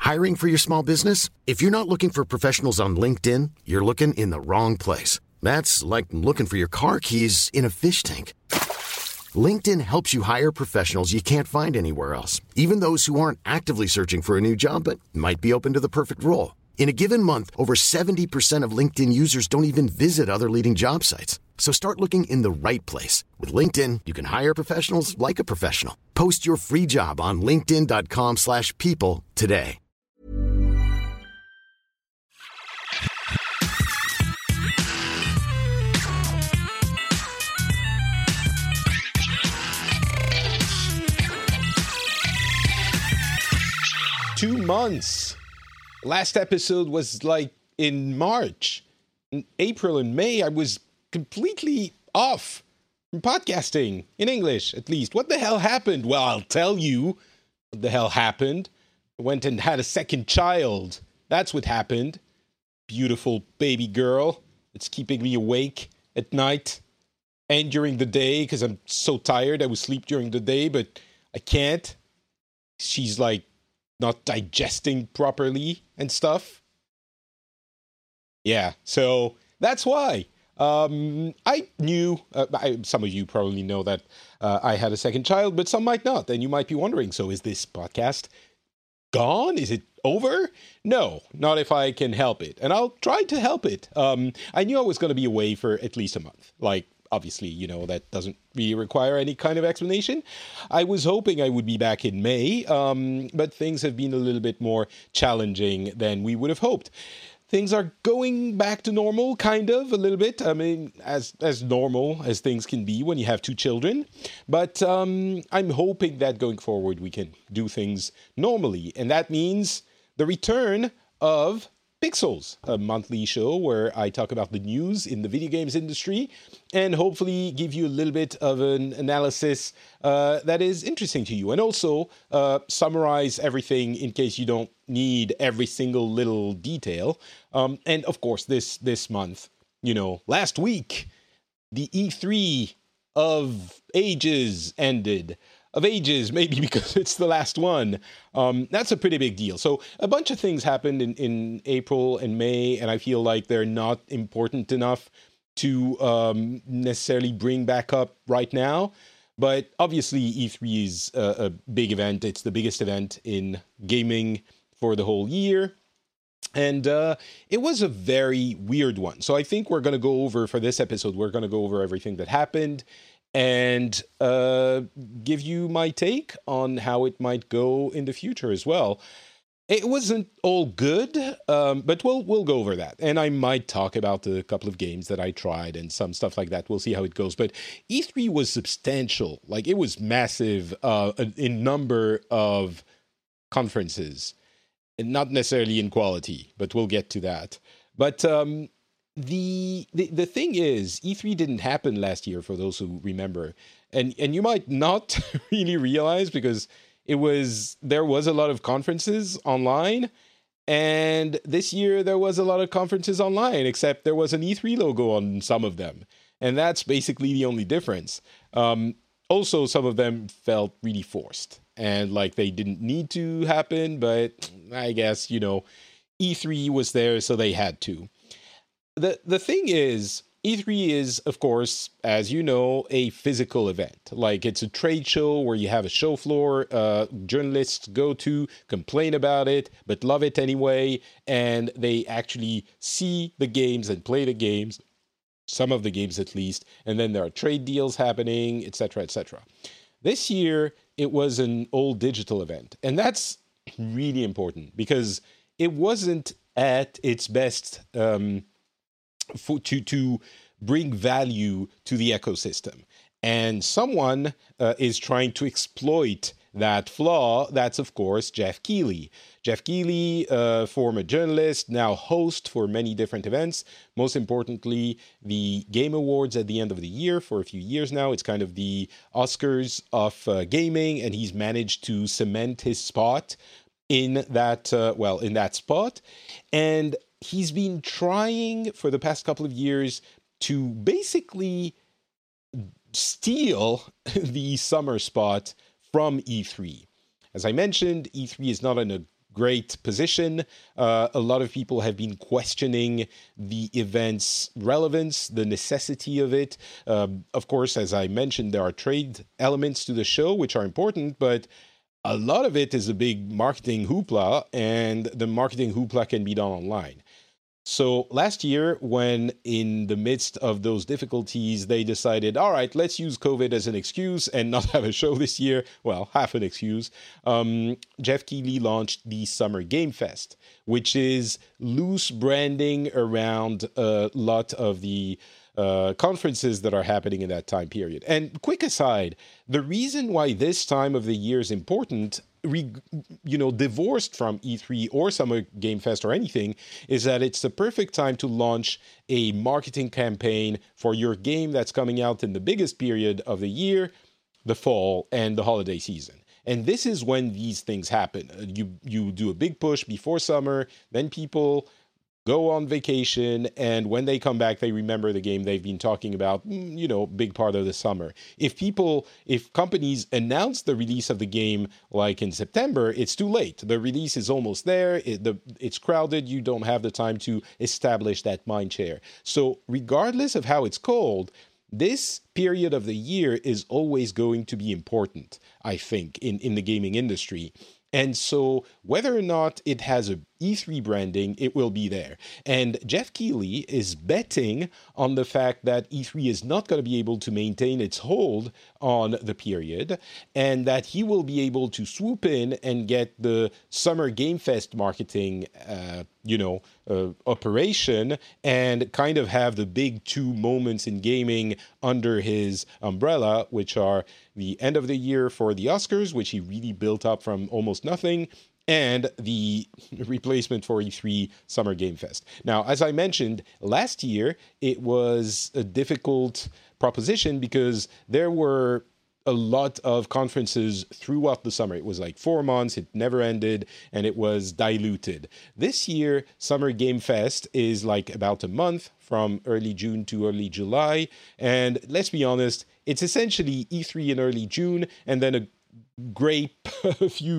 Hiring for your small business? If you're not looking for professionals on LinkedIn, you're looking in the wrong place. That's like looking for your car keys in a fish tank. LinkedIn helps you hire professionals you can't find anywhere else, even those who aren't actively searching for a new job but might be open to the perfect role. In a given month, over 70% of LinkedIn users don't even visit other leading job sites. So start looking in the right place. With LinkedIn, you can hire professionals like a professional. Post your free job on linkedin.com/people today. Two months. Last episode was like in March. In April and May, I was completely off from podcasting, in English at least. What the hell happened? Well, I'll tell you what the hell happened. I went and had a second child. That's what happened. Beautiful baby girl. It's keeping me awake at night and during the day because I'm so tired. I would sleep during the day, but I can't. She's like not digesting properly and stuff. Yeah, so that's why. I knew, some of you probably know that I had a second child, but some might not. And you might be wondering, so is this podcast gone? Is it over? No, not if I can help it. And I'll try to help it. I knew I was going to be away for at least a month. Like, obviously, you know, that doesn't really require any kind of explanation. I was hoping I would be back in May, but things have been a little bit more challenging than we would have hoped. Things are going back to normal, kind of, a little bit. I mean, as normal as things can be when you have two children. But I'm hoping that going forward we can do things normally. And that means the return of Pixels, a monthly show where I talk about the news in the video games industry and hopefully give you a little bit of an analysis that is interesting to you. And also summarize everything in case you don't need every single little detail. And of course, this month, you know, last week, the E3 of ages ended. Of ages, maybe because it's the last one. That's a pretty big deal. So a bunch of things happened in April and May, and I feel like they're not important enough to necessarily bring back up right now. But obviously, E3 is a big event. It's the biggest event in gaming for the whole year. And it was a very weird one. So I think we're going to go over, for this episode, we're going to go over everything that happened and give you my take on how it might go in the future as well. It wasn't all good, but we'll go over that. And I might talk about a couple of games that I tried and some stuff like that. We'll see how it goes. But E3 was substantial. Like, it was massive in number of conferences. And not necessarily in quality, but we'll get to that. But the thing is, E3 didn't happen last year, for those who remember. And you might not really realize, because there was a lot of conferences online, and this year there was a lot of conferences online, except there was an E3 logo on some of them. And that's basically the only difference. Also, some of them felt really forced and like they didn't need to happen, but I guess, you know, E3 was there, so they had to. The thing is, E3 is, of course, as you know, a physical event. Like, it's a trade show where you have a show floor, journalists go to, complain about it, but love it anyway, and they actually see the games and play the games, some of the games at least, and then there are trade deals happening, etc., etc. This year, it was an all digital event, and that's really important because it wasn't at its best to bring value to the ecosystem. And someone is trying to exploit that flaw. That's, of course, Jeff Keighley. Jeff Keighley, former journalist, now host for many different events. Most importantly, the Game Awards at the end of the year for a few years now. It's kind of the Oscars of gaming, and he's managed to cement his spot in that spot. And he's been trying for the past couple of years to basically steal the summer spot from E3. As I mentioned, E3 is not in a great position. A lot of people have been questioning the event's relevance, the necessity of it. Of course, as I mentioned, there are trade elements to the show, which are important, but a lot of it is a big marketing hoopla, and the marketing hoopla can be done online. So last year, when in the midst of those difficulties, they decided, all right, let's use COVID as an excuse and not have a show this year. Well, half an excuse. Jeff Keighley launched the Summer Game Fest, which is loose branding around a lot of the conferences that are happening in that time period. And quick aside, the reason why this time of the year is important, divorced from E3 or Summer Game Fest or anything, is that it's the perfect time to launch a marketing campaign for your game that's coming out in the biggest period of the year, the fall and the holiday season. And this is when these things happen. You do a big push before summer, then people go on vacation, and when they come back, they remember the game they've been talking about, big part of the summer. If companies announce the release of the game like in September, it's too late. The release is almost there. It's crowded. You don't have the time to establish that mind share. So regardless of how it's called, this period of the year is always going to be important, I think, in the gaming industry. And so whether or not it has a E3 branding, it will be there. And Jeff Keighley is betting on the fact that E3 is not going to be able to maintain its hold on the period, and that he will be able to swoop in and get the Summer Game Fest marketing, operation, and kind of have the big two moments in gaming under his umbrella, which are the end of the year for the Oscars, which he really built up from almost nothing, and the replacement for E3 Summer Game Fest. Now, as I mentioned, last year, it was a difficult proposition because there were a lot of conferences throughout the summer. It was like 4 months, it never ended, and it was diluted. This year, Summer Game Fest is like about a month from early June to early July. And let's be honest, it's essentially E3 in early June, and then a great few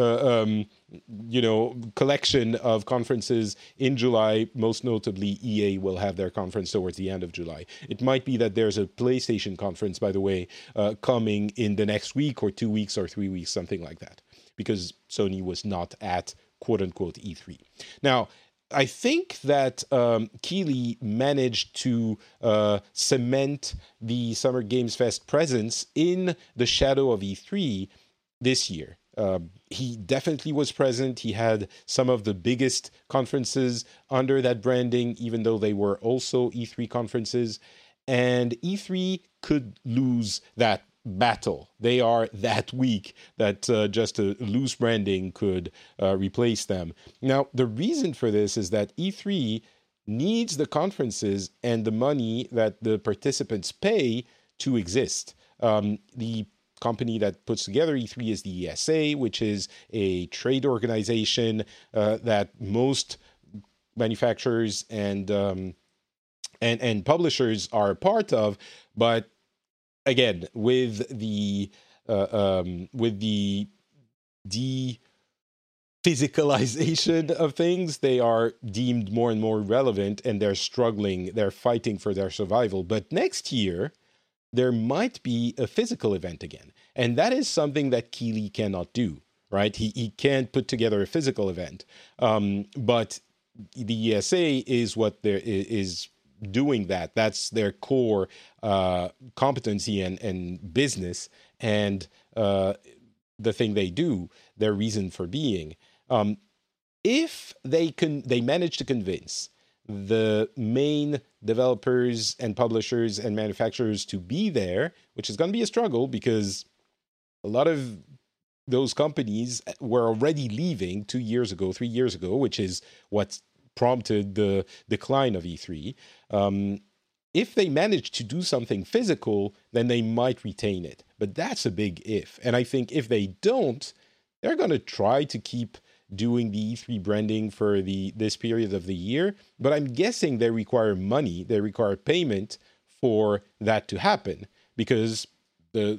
collection of conferences in July. Most notably, EA will have their conference towards the end of July. It might be that there's a PlayStation conference, by the way, coming in the next week or 2 weeks or 3 weeks, something like that, because Sony was not at quote-unquote E3. Now, I think that Keighley managed to cement the Summer Games Fest presence in the shadow of E3 this year. He definitely was present. He had some of the biggest conferences under that branding, even though they were also E3 conferences. And E3 could lose that battle. They are that weak that just a loose branding could replace them. Now, the reason for this is that E3 needs the conferences and the money that the participants pay to exist. The company that puts together E3 is the ESA, which is a trade organization that most manufacturers and publishers are a part of, but again, with the de-physicalization of things, they are deemed more and more relevant, and they're struggling. They're fighting for their survival. But next year, there might be a physical event again, and that is something that Keighley cannot do. Right? He can't put together a physical event, but the ESA is what there is doing that. That's their core competency and business, and the thing they do, their reason for being. If they manage to convince the main developers and publishers and manufacturers to be there, which is going to be a struggle because a lot of those companies were already leaving 2 years ago, 3 years ago, which is what prompted the decline of E3. If they manage to do something physical, then they might retain it. But that's a big if. And I think if they don't, they're going to try to keep doing the E3 branding for this period of the year. But I'm guessing they require money, they require payment for that to happen, because the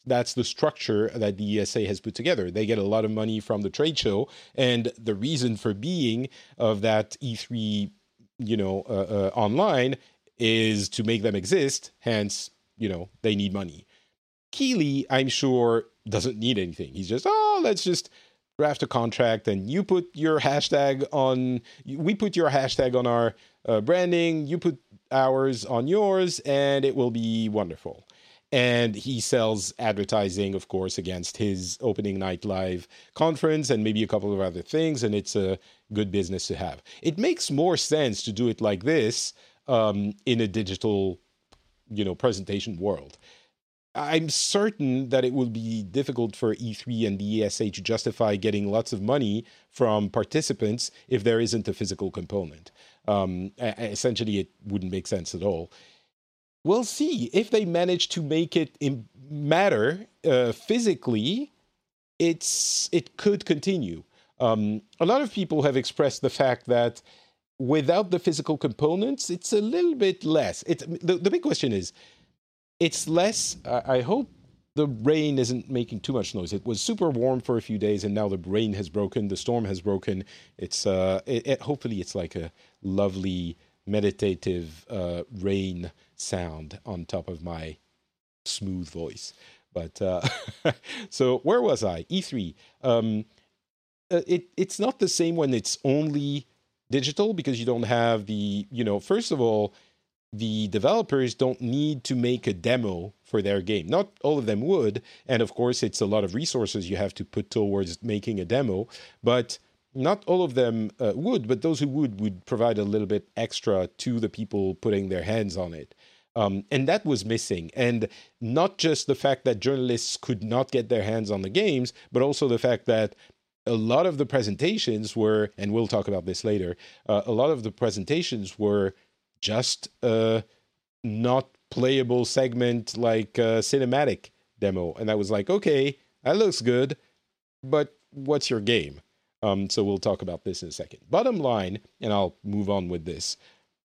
that's the structure that the ESA has put together. They get a lot of money from the trade show, and the reason for being of that E3, online is to make them exist. Hence, they need money. Keighley, I'm sure, doesn't need anything. He's just, let's just draft a contract, and you put your hashtag on. We put your hashtag on our branding. You put ours on yours, and it will be wonderful. And he sells advertising, of course, against his opening night live conference and maybe a couple of other things, and it's a good business to have. It makes more sense to do it like this in a digital, presentation world. I'm certain that it will be difficult for E3 and the ESA to justify getting lots of money from participants if there isn't a physical component. Essentially, it wouldn't make sense at all. We'll see if they manage to make it matter physically. It could continue. A lot of people have expressed the fact that without the physical components, it's a little bit less. The big question is, it's less. I hope the rain isn't making too much noise. It was super warm for a few days, and now the rain has broken. The storm has broken. It's hopefully it's like a lovely meditative rain sound on top of my smooth voice. But so where was I? E3. It's not the same when it's only digital, because you don't have the, first of all, the developers don't need to make a demo for their game. Not all of them would. And of course, it's a lot of resources you have to put towards making a demo. But not all of them would. But those who would provide a little bit extra to the people putting their hands on it. And that was missing. And not just the fact that journalists could not get their hands on the games, but also the fact that a lot of the presentations were, and we'll talk about this later, a lot of the presentations were just not playable segment like cinematic demo. And I was like, okay, that looks good, but what's your game? So we'll talk about this in a second. Bottom line, and I'll move on with this,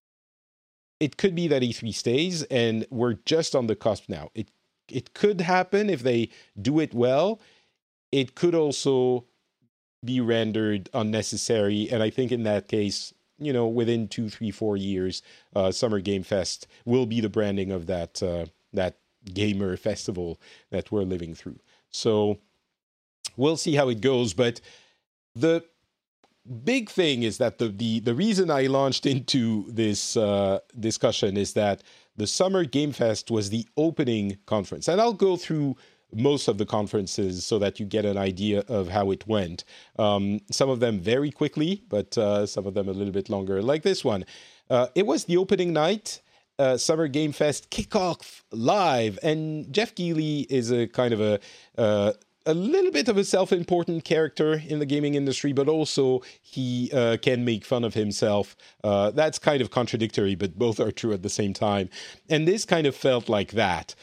it could be that E3 stays, and we're just on the cusp now. It could happen if they do it well. It could also be rendered unnecessary, and I think in that case, within 2, 3, 4 years, Summer Game Fest will be the branding of that gamer festival that we're living through. So we'll see how it goes, but the big thing is that the reason I launched into this discussion is that the Summer Game Fest was the opening conference. And I'll go through most of the conferences so that you get an idea of how it went. Some of them very quickly, but some of them a little bit longer, like this one. It was the opening night, Summer Game Fest kickoff live. And Jeff Keighley is a kind of a little bit of a self-important character in the gaming industry, but also he can make fun of himself. That's kind of contradictory, but both are true at the same time. And this kind of felt like that.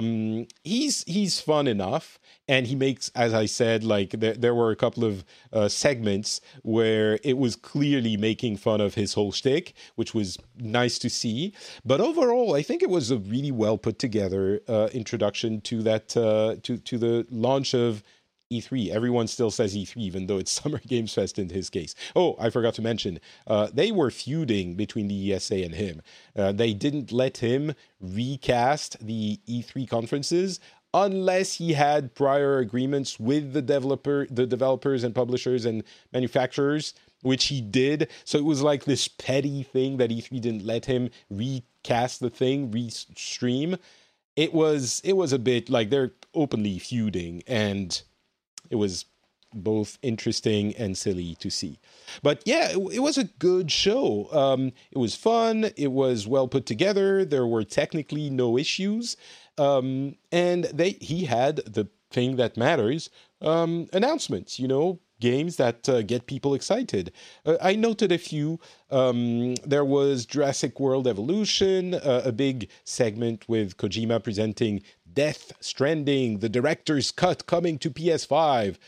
He's fun enough, and he makes, as I said, like there were a couple of segments where it was clearly making fun of his whole shtick, which was nice to see. But overall, I think it was a really well put together introduction to that to the launch of E3. Everyone still says E3, even though it's Summer Games Fest in his case. Oh, I forgot to mention, they were feuding between the ESA and him. They didn't let him recast the E3 conferences unless he had prior agreements with the developers and publishers and manufacturers, which he did. So it was like this petty thing that E3 didn't let him recast the thing, restream. It was a bit like they're openly feuding, and it was both interesting and silly to see. But yeah, it was a good show. It was fun. It was well put together. There were technically no issues. And he had the thing that matters, announcements, games that get people excited. I noted a few. There was Jurassic World Evolution, a big segment with Kojima presenting Death Stranding, the director's cut coming to PS5.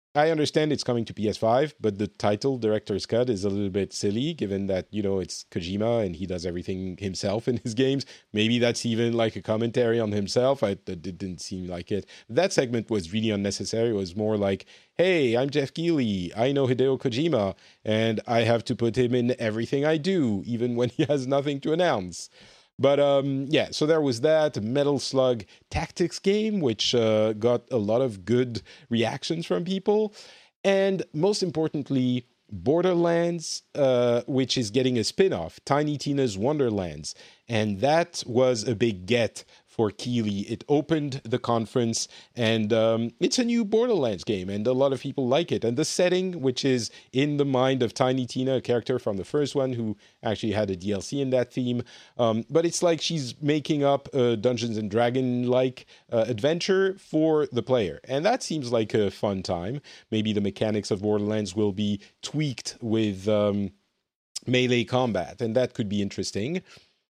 I understand it's coming to PS5, but the title Director's Cut is a little bit silly given that, it's Kojima and he does everything himself in his games. Maybe that's even like a commentary on himself. It didn't seem like it. That segment was really unnecessary. It was more like, hey, I'm Jeff Keighley. I know Hideo Kojima and I have to put him in everything I do, even when he has nothing to announce. But so there was that Metal Slug Tactics game, which got a lot of good reactions from people. And most importantly, Borderlands, which is getting a spin-off, Tiny Tina's Wonderlands. And that was a big get for Keighley. It opened the conference, and it's a new Borderlands game, and a lot of people like it. And the setting, which is in the mind of Tiny Tina, a character from the first one who actually had a DLC in that theme. But it's like she's making up a Dungeons and Dragon-like adventure for the player. And that seems like a fun time. Maybe the mechanics of Borderlands will be tweaked with melee combat, and that could be interesting.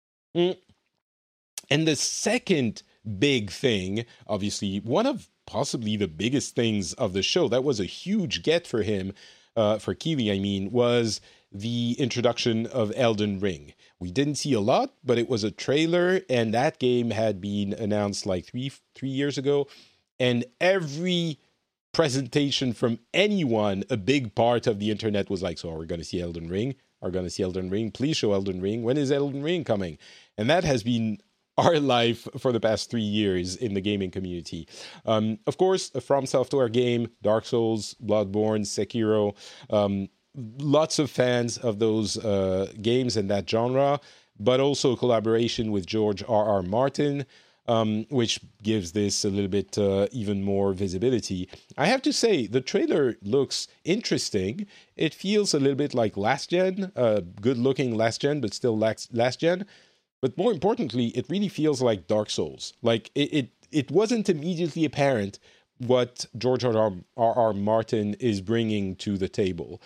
And the second big thing, obviously, one of possibly the biggest things of the show, that was a huge get for him, for Keighley, I mean, was the introduction of Elden Ring. We didn't see a lot, but it was a trailer, and that game had been announced like three years ago. And every presentation from anyone, a big part of the internet was like, so are we going to see Elden Ring? Are we going to see Elden Ring? Please show Elden Ring. When is Elden Ring coming? And that has been our life for the past 3 years in the gaming community. Of course, a From Software game, Dark Souls, Bloodborne, Sekiro, lots of fans of those games and that genre, but also collaboration with George R.R. Martin, which gives this a little bit even more visibility. I have to say, the trailer looks interesting. It feels a little bit like last gen, good-looking last gen, but still last gen. But more importantly, it really feels like Dark Souls. Like, it wasn't immediately apparent what George R.R. Martin is bringing to the table.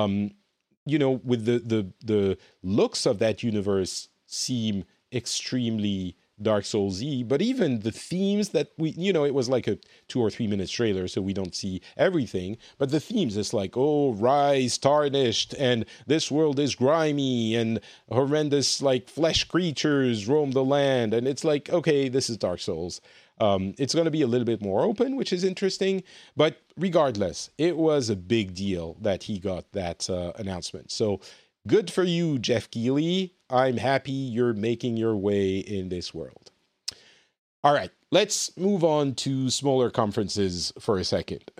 With the looks of that universe seem extremely Dark Souls-y, but even the themes that it was like a 2 or 3 minute trailer, so we don't see everything, but the themes is like, oh, rise tarnished, and this world is grimy, and horrendous like flesh creatures roam the land, and it's like, okay, this is Dark Souls. It's going to be a little bit more open, which is interesting, but regardless, it was a big deal that he got that announcement. So good for you, Jeff Keighley. I'm happy you're making your way in this world. All right, let's move on to smaller conferences for a second.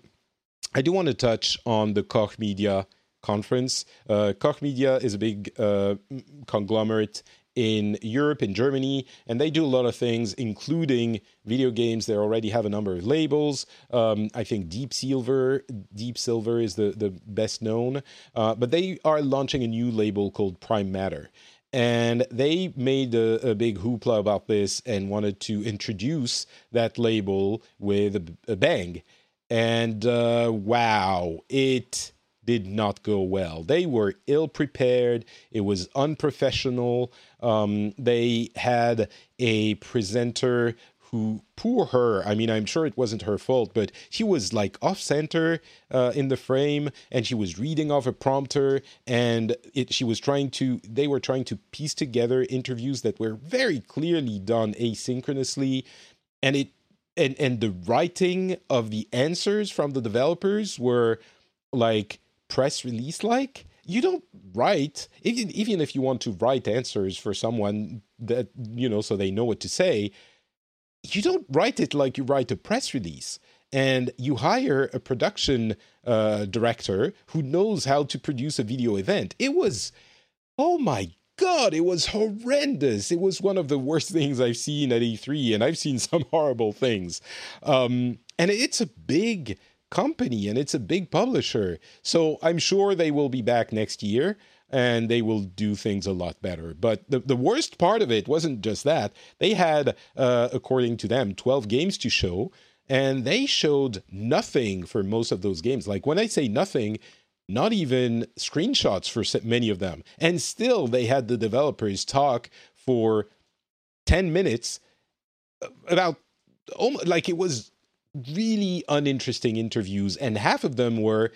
I do want to touch on the Koch Media conference. Koch Media is a big conglomerate in Europe, in Germany, and they do a lot of things, including video games. They already have a number of labels. I think Deep Silver is the best known, but they are launching a new label called Prime Matter. And they made a big hoopla about this and wanted to introduce that label with a bang. And wow, it did not go well. They were ill-prepared. It was unprofessional. They had a presenter who, poor her, I mean, I'm sure it wasn't her fault, but she was like off-center in the frame, and she was reading off a prompter, and they were trying to piece together interviews that were very clearly done asynchronously, and the writing of the answers from the developers were like press release like. You don't write, even if you want to write answers for someone that, so they know what to say, you don't write it like you write a press release. And you hire a production director who knows how to produce a video event. It was, oh my God, it was horrendous. It was one of the worst things I've seen at E3, and I've seen some horrible things. And it's a big company, and it's a big publisher. So I'm sure they will be back next year, and they will do things a lot better. But the worst part of it wasn't just that. They had, according to them, 12 games to show, and they showed nothing for most of those games. Like, when I say nothing, not even screenshots for many of them. And still, they had the developers talk for 10 minutes about, like, it was really uninteresting interviews, and half of them were,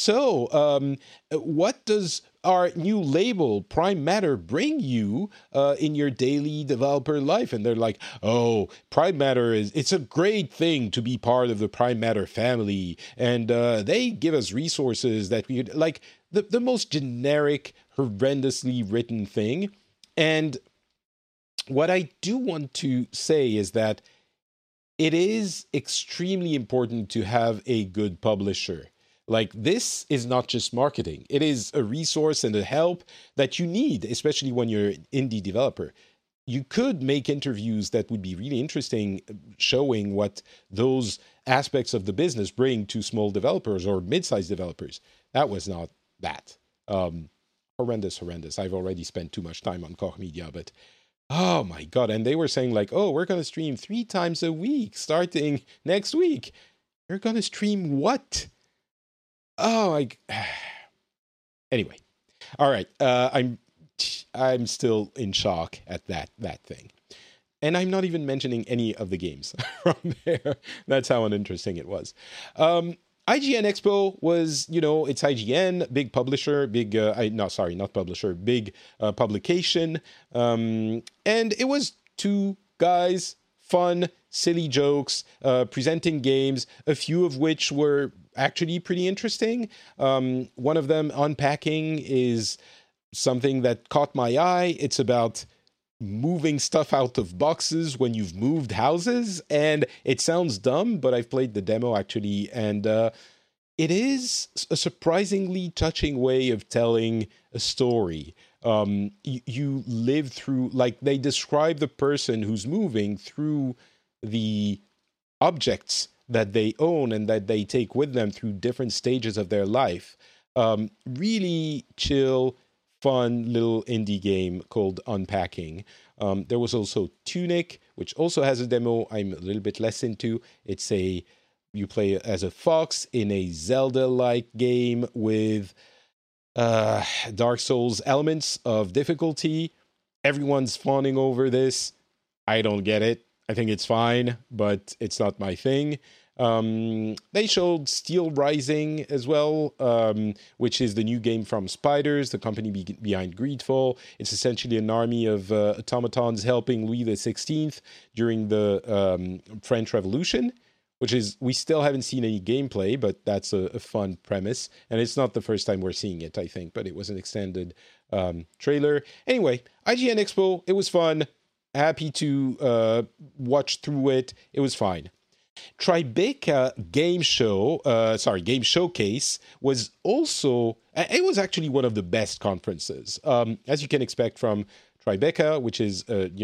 what does our new label, Prime Matter, bring you in your daily developer life? And they're like, oh, Prime Matter it's a great thing to be part of the Prime Matter family. And they give us resources that we like, the most generic, horrendously written thing. And what I do want to say is that it is extremely important to have a good publisher. Like, this is not just marketing. It is a resource and a help that you need, especially when you're an indie developer. You could make interviews that would be really interesting, showing what those aspects of the business bring to small developers or mid-sized developers. That was not that. Horrendous. I've already spent too much time on Koch Media, but oh my God. And they were saying like, oh, we're going to stream 3 times a week starting next week. You're going to stream what? Oh, anyway. All right. I'm still in shock at that thing. And I'm not even mentioning any of the games from there. That's how uninteresting it was. IGN Expo was, it's IGN, big publisher, big publication. And it was 2 guys, fun, silly jokes, presenting games, a few of which were actually pretty interesting. One of them, Unpacking, is something that caught my eye. It's about moving stuff out of boxes when you've moved houses, and it sounds dumb, but I've played the demo actually, and it is a surprisingly touching way of telling a story. You live through, like, they describe the person who's moving through the objects that they own and that they take with them through different stages of their life. Really chill, fun little indie game called Unpacking. There was also Tunic, which also has a demo I'm a little bit less into. You play as a fox in a Zelda-like game with Dark Souls elements of difficulty. Everyone's fawning over this. I don't get it. I think it's fine, but it's not my thing. They showed Steel Rising as well, which is the new game from Spiders, the company behind Greedfall. It's essentially an army of automatons helping Louis XVI during the French Revolution, which is, we still haven't seen any gameplay, but that's a fun premise. And it's not the first time we're seeing it, I think, but it was an extended trailer. Anyway, IGN Expo, it was fun. Happy to watch through it. It was fine. Tribeca Game Showcase was also, it was actually one of the best conferences. As you can expect from Tribeca, which is,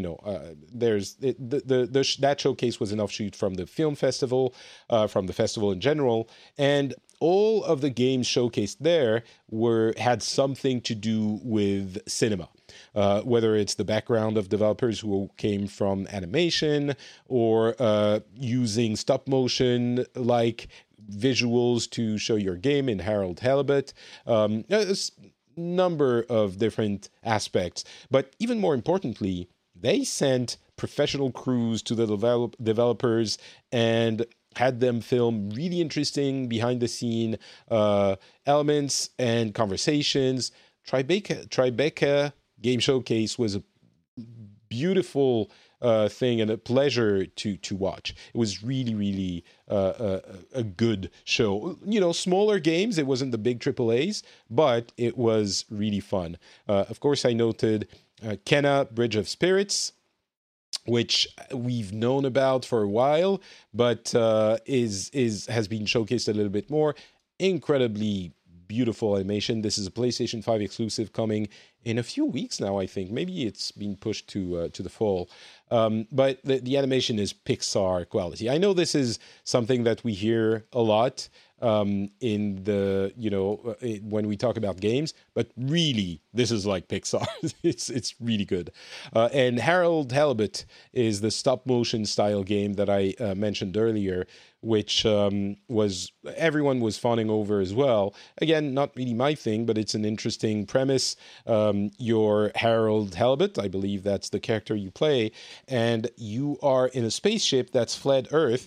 that showcase was an offshoot from the film festival, from the festival in general, and all of the games showcased there had something to do with cinema. Whether it's the background of developers who came from animation or using stop motion like visuals to show your game in Harold Halibut. A number of different aspects. But even more importantly, they sent professional crews to the developers and had them film really interesting behind-the-scene elements and conversations. Tribeca Game Showcase was a beautiful thing and a pleasure to watch. It was really, really a good show. Smaller games. It wasn't the big AAAs, but it was really fun. Of course, I noted Kena Bridge of Spirits, which we've known about for a while, but has been showcased a little bit more. Incredibly beautiful animation. This is a PlayStation 5 exclusive coming in a few weeks now, I think. Maybe it's been pushed to the fall. But the animation is Pixar quality. I know this is something that we hear a lot in the, when we talk about games, but really, this is like Pixar. It's really good. And Harold Halibut is the stop motion style game that I mentioned earlier, which everyone was fawning over as well. Again, not really my thing, but it's an interesting premise. You're Harold Halibut, I believe that's the character you play, and you are in a spaceship that's fled Earth,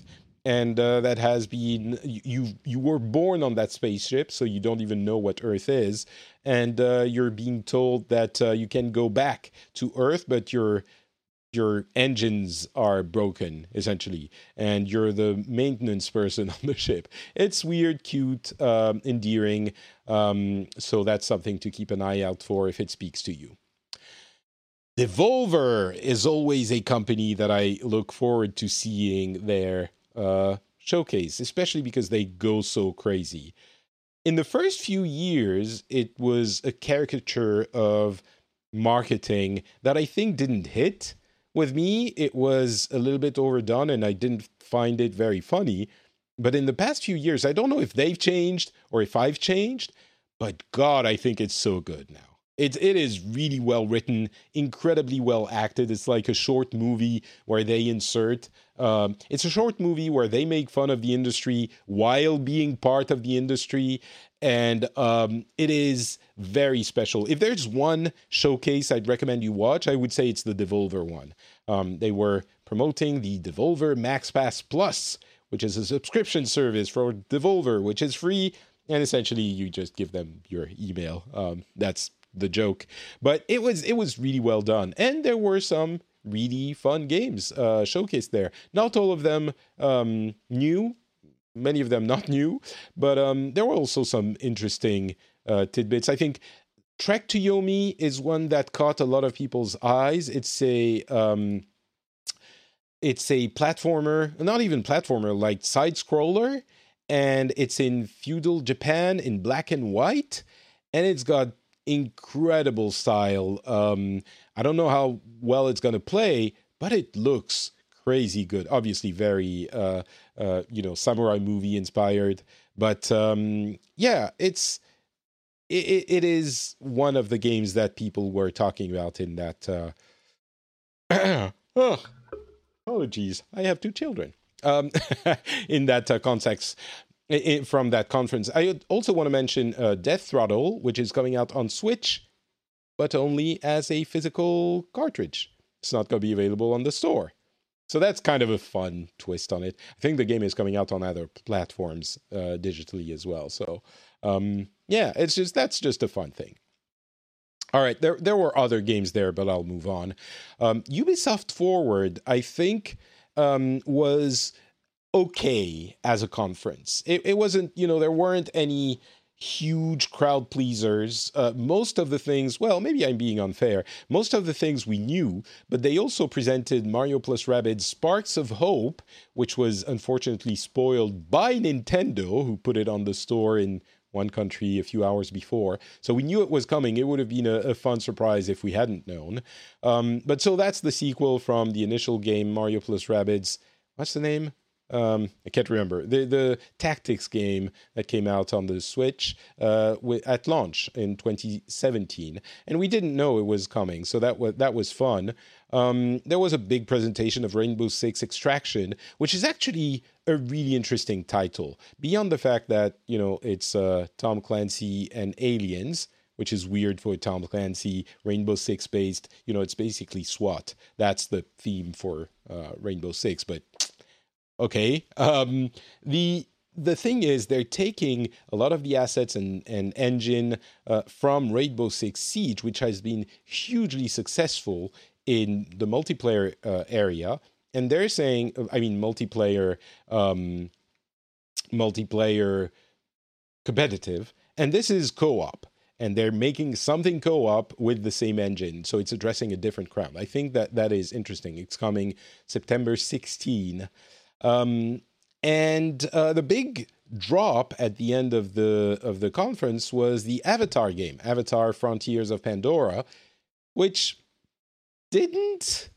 and that has been you were born on that spaceship, so you don't even know what Earth is, and you're being told that you can go back to Earth, but your engines are broken essentially, and you're the maintenance person on the ship. It's weird, cute, endearing. So that's something to keep an eye out for if it speaks to you. Devolver is always a company that I look forward to seeing their showcase, especially because they go so crazy. In the first few years, it was a caricature of marketing that I think didn't hit. With me, it was a little bit overdone and I didn't find it very funny. But in the past few years, I don't know if they've changed or if I've changed, but God, I think it's so good now. It is really well written, incredibly well acted. It's like a short movie where they insert. It's a short movie where they make fun of the industry while being part of the industry, and it is very special. If there's one showcase I'd recommend you watch, I would say it's the Devolver one. They were promoting the Devolver Max Pass Plus, which is a subscription service for Devolver, which is free, and essentially you just give them your email. That's the joke, but it was really well done, and there were some really fun games showcased there. Not all of them new, many of them not new, but there were also some interesting tidbits. I think Trek to Yomi is one that caught a lot of people's eyes. It's a platformer, not even platformer, like side scroller, and it's in feudal Japan in black and white, and it's got incredible style. I don't know how well it's going to play, but it looks crazy good. Obviously very samurai movie inspired, but yeah, it is one of the games that people were talking about in that oh, apologies, I have two children. In that context, from that conference. I also want to mention Death Throttle, which is coming out on Switch, but only as a physical cartridge. It's not going to be available on the store. So that's kind of a fun twist on it. I think the game is coming out on other platforms digitally as well. So yeah, that's just a fun thing. All right, there were other games there, but I'll move on. Ubisoft Forward, I think, was okay as a conference. It wasn't, there weren't any huge crowd pleasers. Most of the things, well, maybe I'm being unfair. Most of the things we knew, but they also presented Mario plus Rabbids Sparks of Hope, which was unfortunately spoiled by Nintendo, who put it on the store in one country a few hours before. So we knew it was coming. It would have been a fun surprise if we hadn't known. But so that's the sequel from the initial game, Mario plus Rabbids. What's the name? I can't remember. The tactics game that came out on the Switch at launch in 2017, and we didn't know it was coming, so that was fun. There was a big presentation of Rainbow Six Extraction, which is actually a really interesting title. Beyond the fact that it's Tom Clancy and aliens, which is weird for Tom Clancy, Rainbow Six based. It's basically SWAT. That's the theme for Rainbow Six, but. Okay. The thing is, they're taking a lot of the assets and engine from Rainbow Six Siege, which has been hugely successful in the multiplayer area, and they're saying, multiplayer competitive, and this is co-op, and they're making something co-op with the same engine, so it's addressing a different crowd. I think that is interesting. It's coming September 16. And the big drop at the end of the conference was the Avatar game, Avatar: Frontiers of Pandora, which it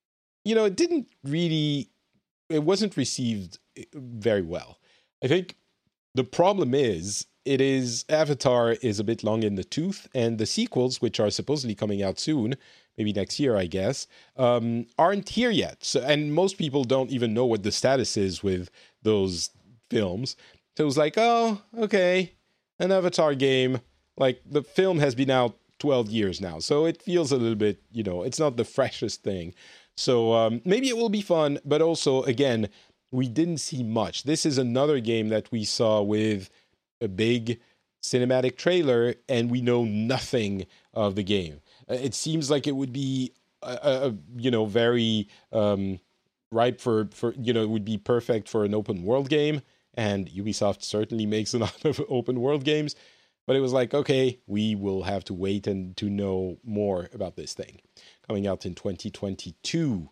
wasn't received very well. I think the problem is Avatar is a bit long in the tooth, and the sequels, which are supposedly coming out soon, maybe next year, I guess, aren't here yet. So, and most people don't even know what the status is with those films. So it was like, oh, okay, an Avatar game. Like, the film has been out 12 years now, so it feels a little bit, it's not the freshest thing. So maybe it will be fun, but also, again, we didn't see much. This is another game that we saw with a big cinematic trailer, and we know nothing of the game. It seems like it would be, very ripe for it would be perfect for an open world game, and Ubisoft certainly makes a lot of open world games. But it was like, okay, we will have to wait and to know more about this thing. Coming out in 2022.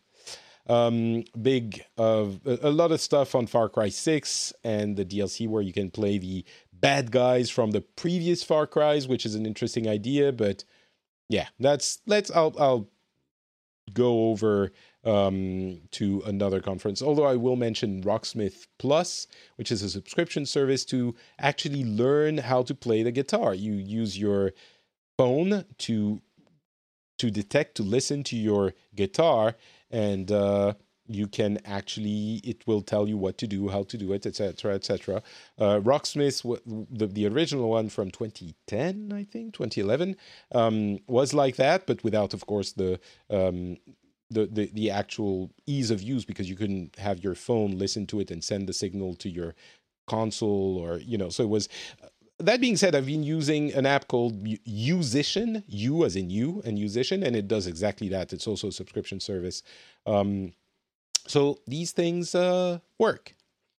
A lot of stuff on Far Cry 6 and the DLC where you can play the bad guys from the previous Far Cries, which is an interesting idea. But yeah, I'll go over to another conference. Although I will mention Rocksmith Plus, which is a subscription service to actually learn how to play the guitar. You use your phone to listen to your guitar, and you can actually, it will tell you what to do, how to do it, etc., etc. Rocksmith, the original one from 2010, I think, 2011, was like that, but without, of course, the actual ease of use, because you couldn't have your phone listen to it and send the signal to your console, or, so it was. That being said, I've been using an app called Musician, you as in you, and Musician, and it does exactly that. It's also a subscription service. So these things work.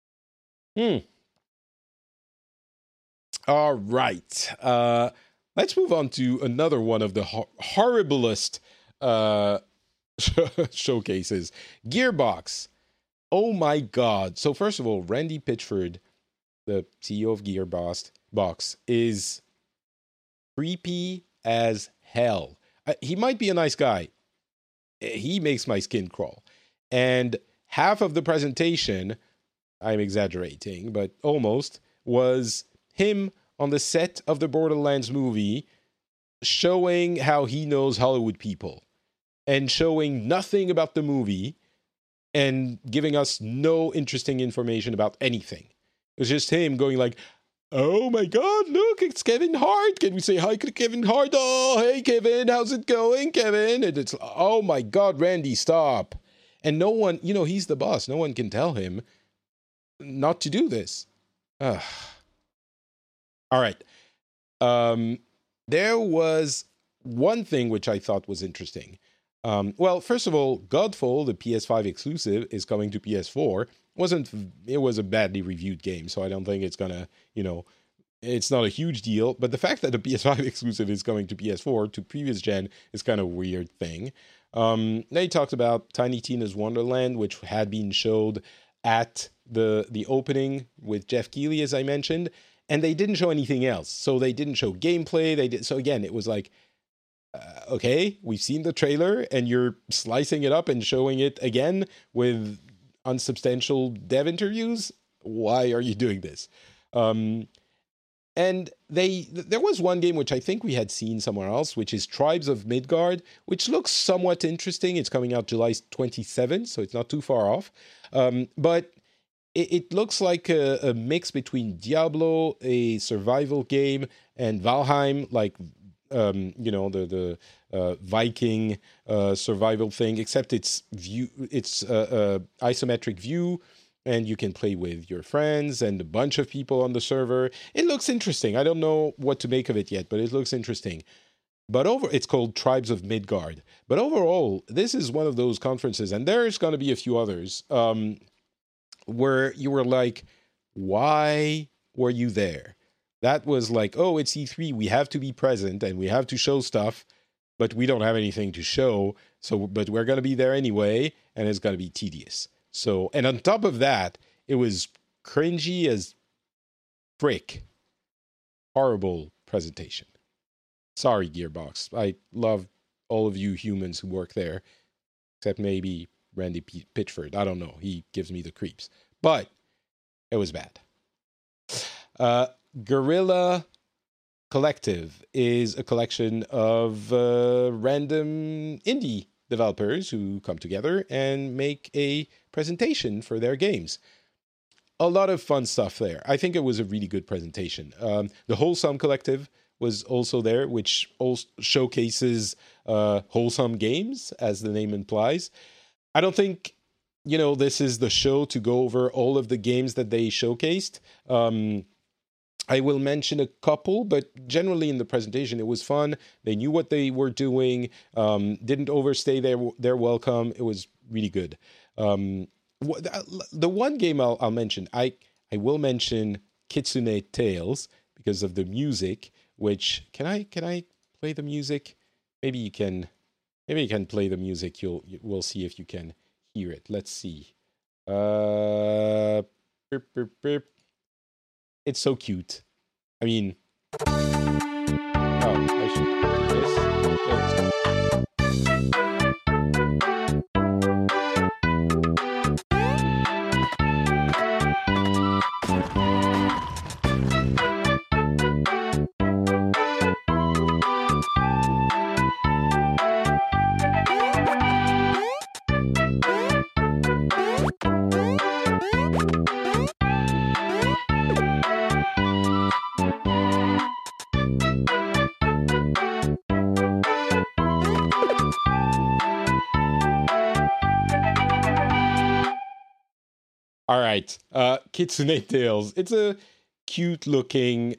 All right. Let's move on to another one of the horriblest showcases. Gearbox. Oh my God. So first of all, Randy Pitchford, the CEO of Gearbox, is creepy as hell. He might be a nice guy. He makes my skin crawl. And half of the presentation, I'm exaggerating, but almost, was him on the set of the Borderlands movie showing how he knows Hollywood people and showing nothing about the movie and giving us no interesting information about anything. It was just him going like, oh my God, look, it's Kevin Hart. Can we say hi to Kevin Hart? Oh, hey, Kevin, how's it going, Kevin? And it's, oh my God, Randy, stop. And no one, he's the boss. No one can tell him not to do this. All right. There was one thing which I thought was interesting. Well, first of all, Godfall, the PS5 exclusive, is coming to PS4. It was a badly reviewed game, so I don't think it's gonna, it's not a huge deal. But the fact that the PS5 exclusive is coming to PS4 to previous gen is kind of a weird thing. They talked about Tiny Tina's Wonderland, which had been showed at the opening with Jeff Keighley, as I mentioned, and they didn't show anything else. So they didn't show gameplay. So again, it was like, okay, we've seen the trailer, and you're slicing it up and showing it again with unsubstantial dev interviews. Why are you doing this? And there was one game which I think we had seen somewhere else, which is Tribes of Midgard, which looks somewhat interesting. It's coming out July 27th, so it's not too far off. But it looks like a mix between Diablo, a survival game, and Valheim, like the Viking survival thing, except it's isometric view, and you can play with your friends and a bunch of people on the server. It looks interesting. I don't know what to make of it yet, but it looks interesting. But it's called Tribes of Midgard. But overall, this is one of those conferences, and there's going to be a few others, where you were like, why were you there? That was like, oh, it's E3. We have to be present and we have to show stuff, but we don't have anything to show. But we're going to be there anyway, and it's going to be tedious. So, and on top of that, it was cringy as frick. Horrible presentation. Sorry, Gearbox. I love all of you humans who work there, except maybe Randy Pitchford. I don't know. He gives me the creeps. But it was bad. Guerrilla Collective is a collection of random indie developers who come together and make a presentation for their games. A lot of fun stuff there. I think it was a really good presentation. The Wholesome Collective was also there, which also showcases wholesome games, as the name implies. I don't think this is the show to go over all of the games that they showcased. I will mention a couple, but generally in the presentation, it was fun. They knew what they were doing, didn't overstay their welcome. It was really good. The one game I'll mention, I will mention Kitsune Tales because of the music. Which can I play the music? Maybe you can play the music. We'll see if you can hear it. Let's see. It's so cute. I mean, I should do this. There it is. All right, Kitsune Tales. It's a cute-looking,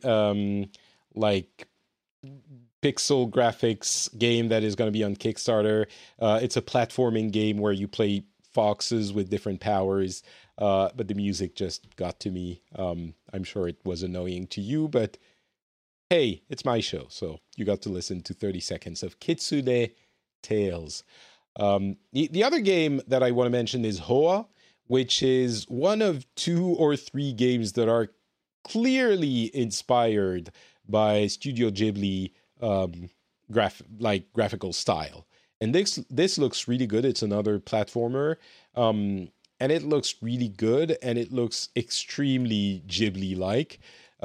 like pixel graphics game that is going to be on Kickstarter. It's a platforming game where you play foxes with different powers, but the music just got to me. I'm sure it was annoying to you, but hey, it's my show, so you got to listen to 30 seconds of Kitsune Tales. The other game that I want to mention is Hoa, which is one of 2 or 3 games that are clearly inspired by Studio Ghibli graphical style. And this looks really good. It's another platformer, and it looks really good, and it looks extremely Ghibli-like.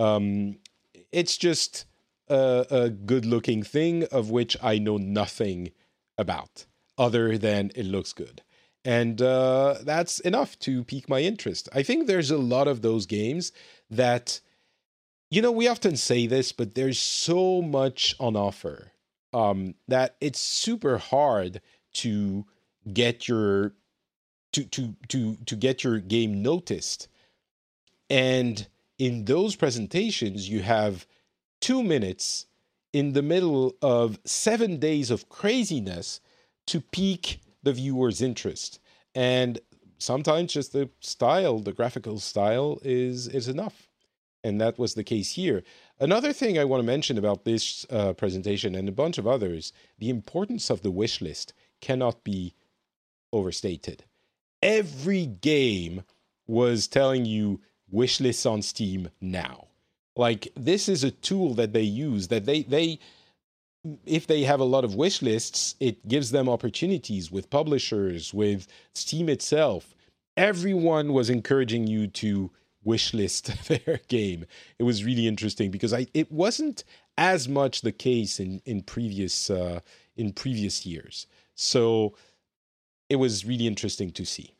It's just a good-looking thing of which I know nothing about, other than it looks good. And that's enough to pique my interest. I think there's a lot of those games that, we often say this, but there's so much on offer that it's super hard to get your to get your game noticed. And in those presentations, you have 2 minutes in the middle of 7 days of craziness to pique the viewer's interest. And sometimes just the graphical style is enough. And that was the case here. Another thing I want to mention about this presentation and a bunch of others, the importance of the wish list cannot be overstated. Every game was telling you wish lists on Steam now. Like, this is a tool that they use, that they if they have a lot of wish lists, it gives them opportunities with publishers, with Steam itself. Everyone was encouraging you to wishlist their game. It was really interesting because it wasn't as much the case in previous years. So it was really interesting to see.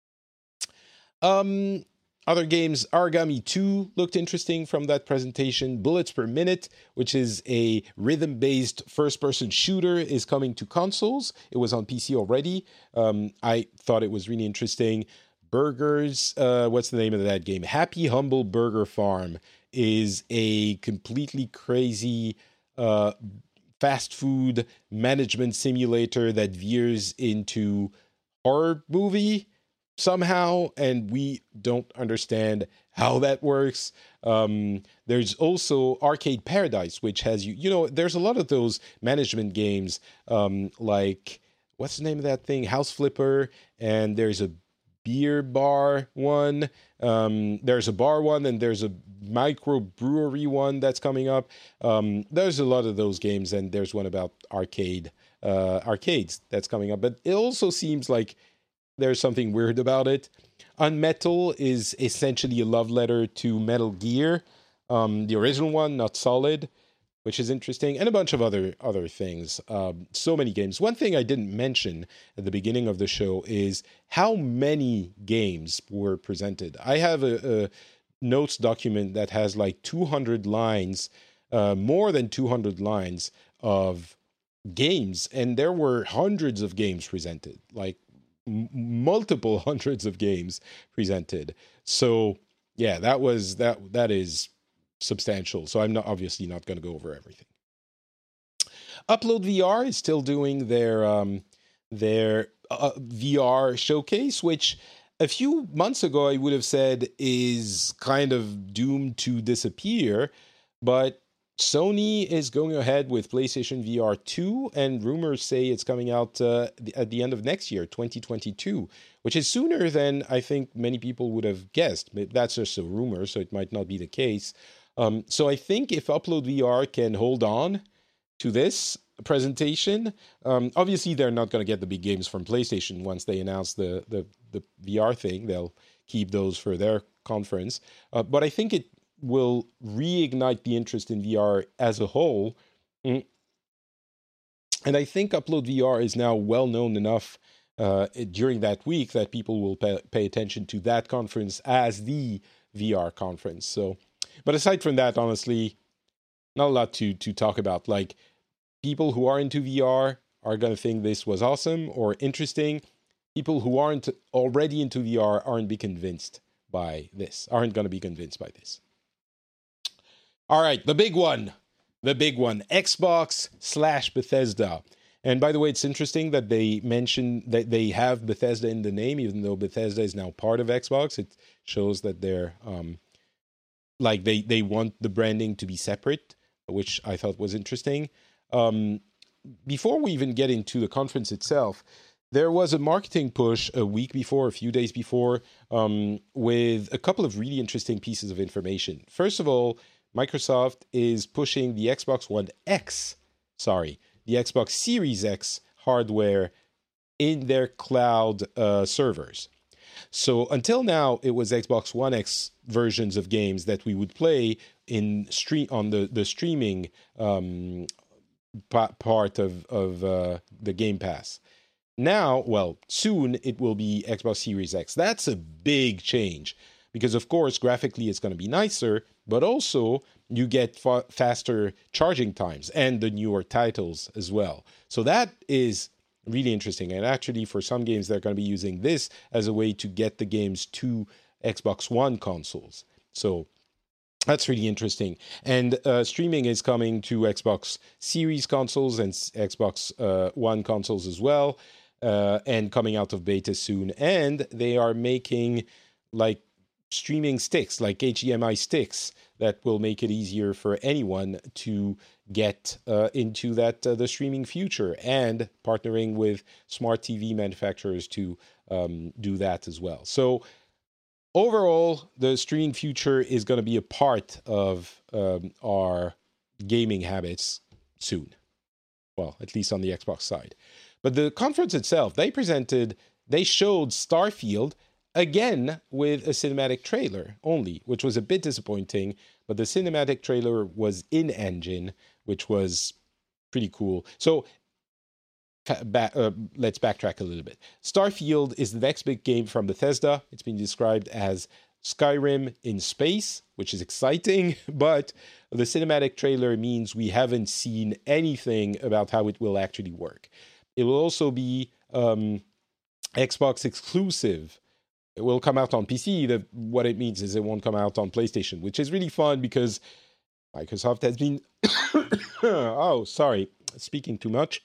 Other games, Origami 2 looked interesting from that presentation. Bullets Per Minute, which is a rhythm-based first-person shooter, is coming to consoles. It was on PC already. I thought it was really interesting. Burgers, what's the name of that game? Happy Humble Burger Farm is a completely crazy fast food management simulator that veers into horror movie somehow, and we don't understand how that works. There's also Arcade Paradise, which has there's a lot of those management games, like, what's the name of that thing? House Flipper, and there's a beer bar one. There's a bar one, and there's a microbrewery one that's coming up. There's a lot of those games, and there's one about arcades that's coming up. But it also seems like there's something weird about it. Unmetal is essentially a love letter to Metal Gear, the original one, not Solid, which is interesting, and a bunch of other things. So many games. One thing I didn't mention at the beginning of the show is how many games were presented. I have a notes document that has like 200 lines, more than 200 lines of games, and there were hundreds of games presented, like multiple hundreds of games presented. So yeah, that is substantial. So I'm not obviously not going to go over everything. Upload VR is still doing their VR showcase, which a few months ago I would have said is kind of doomed to disappear, but Sony is going ahead with PlayStation VR 2, and rumors say it's coming out at the end of next year, 2022, which is sooner than I think many people would have guessed. That's just a rumor, so it might not be the case. So I think if Upload VR can hold on to this presentation, obviously they're not going to get the big games from PlayStation once they announce the VR thing. They'll keep those for their conference. But I think it will reignite the interest in VR as a whole. And I think Upload VR is now well known enough during that week that people will pay attention to that conference as the VR conference. So, but aside from that, honestly, not a lot to talk about. Like, people who are into VR are going to think this was awesome or interesting. People who aren't already into VR aren't going to be convinced by this. All right, the big one, Xbox/Bethesda. And by the way, it's interesting that they mention that they have Bethesda in the name, even though Bethesda is now part of Xbox. It shows that they're like they want the branding to be separate, which I thought was interesting. Before we even get into the conference itself, there was a marketing push a few days before, with a couple of really interesting pieces of information. First of all, Microsoft is pushing the Xbox Series X hardware in their cloud servers. So until now, it was Xbox One X versions of games that we would play on the streaming part of the Game Pass. Now, well, soon it will be Xbox Series X. That's a big change because, of course, graphically it's going to be nicer, but also you get faster charging times and the newer titles as well. So that is really interesting. And actually, for some games, they're going to be using this as a way to get the games to Xbox One consoles. So that's really interesting. And streaming is coming to Xbox Series consoles and Xbox One consoles as well, and coming out of beta soon. And they are making like streaming sticks, like HDMI sticks, that will make it easier for anyone to get into the streaming future, and partnering with smart TV manufacturers to do that as well. So overall, the streaming future is going to be a part of our gaming habits soon. Well, at least on the Xbox side. But the conference itself, they showed Starfield again with a cinematic trailer only, which was a bit disappointing. But the cinematic trailer was in-engine, which was pretty cool. So let's backtrack a little bit. Starfield is the next big game from Bethesda. It's been described as Skyrim in space, which is exciting, but the cinematic trailer means we haven't seen anything about how it will actually work. It will also be Xbox exclusive. It will come out on PC. What it means is it won't come out on PlayStation, which is really fun because Microsoft has been... oh, sorry. Speaking too much.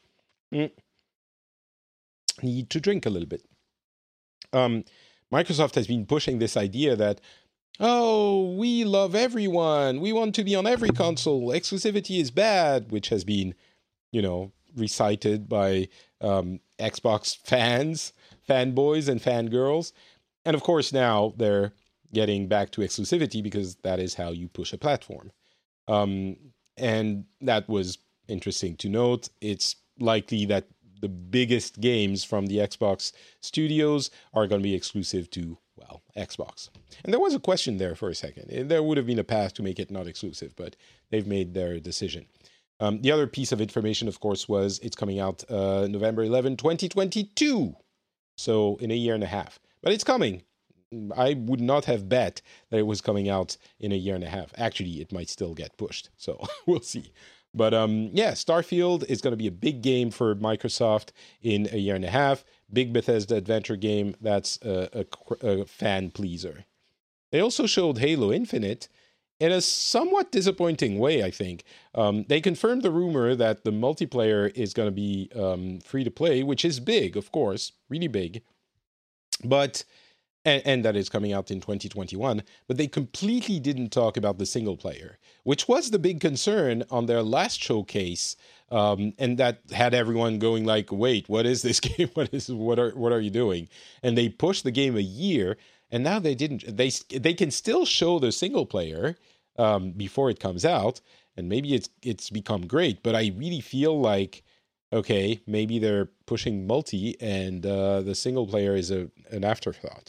Need to drink a little bit. Microsoft has been pushing this idea that, we love everyone. We want to be on every console. Exclusivity is bad, which has been, recited by Xbox fanboys and fangirls. And of course, now they're getting back to exclusivity because that is how you push a platform. And that was interesting to note. It's likely that the biggest games from the Xbox studios are going to be exclusive to, Xbox. And there was a question there for a second. There would have been a path to make it not exclusive, but they've made their decision. The other piece of information, of course, was it's coming out November 11, 2022. So in a year and a half. But it's coming. I would not have bet that it was coming out in a year and a half. Actually, it might still get pushed. So we'll see. But yeah, Starfield is going to be a big game for Microsoft in a year and a half. Big Bethesda adventure game that's a fan pleaser. They also showed Halo Infinite in a somewhat disappointing way, I think. They confirmed the rumor that the multiplayer is going to be free to play, which is big, of course, really big. But and that is coming out in 2021, but they completely didn't talk about the single player, which was the big concern on their last showcase, and that had everyone going like, "Wait, what is this game? What are you doing?" And they pushed the game a year, and now they didn't. They can still show the single player before it comes out, and maybe it's become great. But I really feel like, okay, maybe they're pushing multi, and the single player is an afterthought.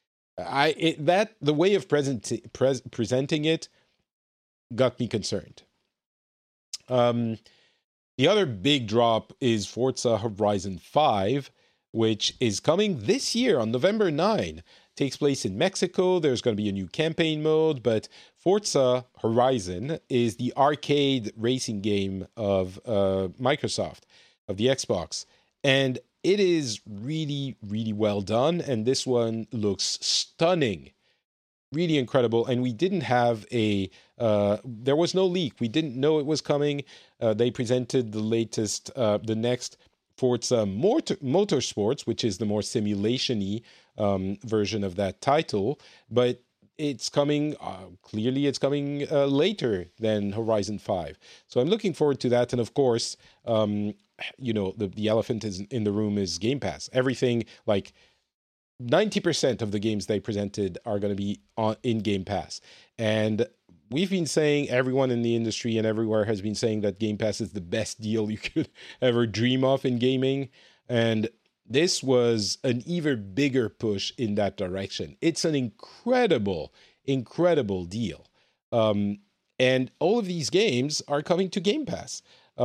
The way of presenting it got me concerned. The other big drop is Forza Horizon 5, which is coming this year on November 9. Takes place in Mexico. There's going to be a new campaign mode, but Forza Horizon is the arcade racing game of Microsoft, of the Xbox. And it is really, really well done, and this one looks stunning. Really incredible, and we didn't have there was no leak. We didn't know it was coming. They presented the next Forza Motorsports, which is the more simulation-y version of that title, but it's coming, clearly it's coming later than Horizon 5. So I'm looking forward to that, and of course, the elephant in the room is Game Pass. Everything, like 90% of the games they presented are going to be in Game Pass. And we've been saying, everyone in the industry and everywhere has been saying that Game Pass is the best deal you could ever dream of in gaming. And this was an even bigger push in that direction. It's an incredible, incredible deal. And all of these games are coming to Game Pass.